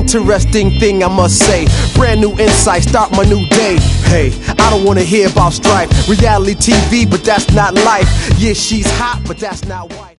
interesting thing I must say. Brand new insight, start my new day. Hey, I don't wanna hear about strife. Reality TV, but that's not life. Yeah, she's hot, but that's not white.